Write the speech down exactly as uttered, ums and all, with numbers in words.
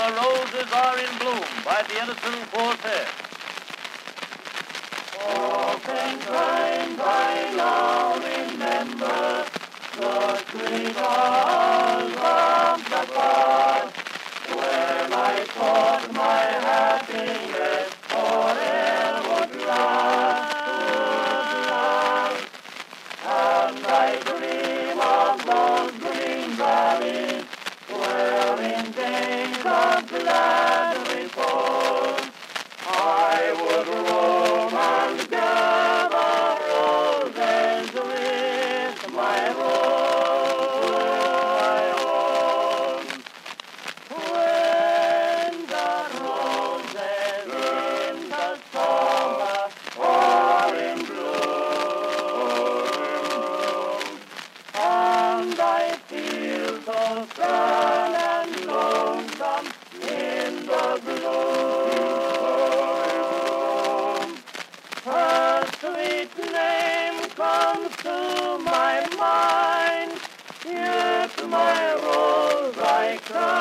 The Roses Are in Bloom by the Edison Quartet. Oftentimes I now remember the sweet hours of the past, when I thought my happiness forever would last, would last. And I dream of those green valleys, where in days of glad repose I would roam and gather roses with my rose. When the roses in the summer are in bloom, and I feel so sad and lonesome in the gloom, her sweet name comes to my mind, yet my rose I cry.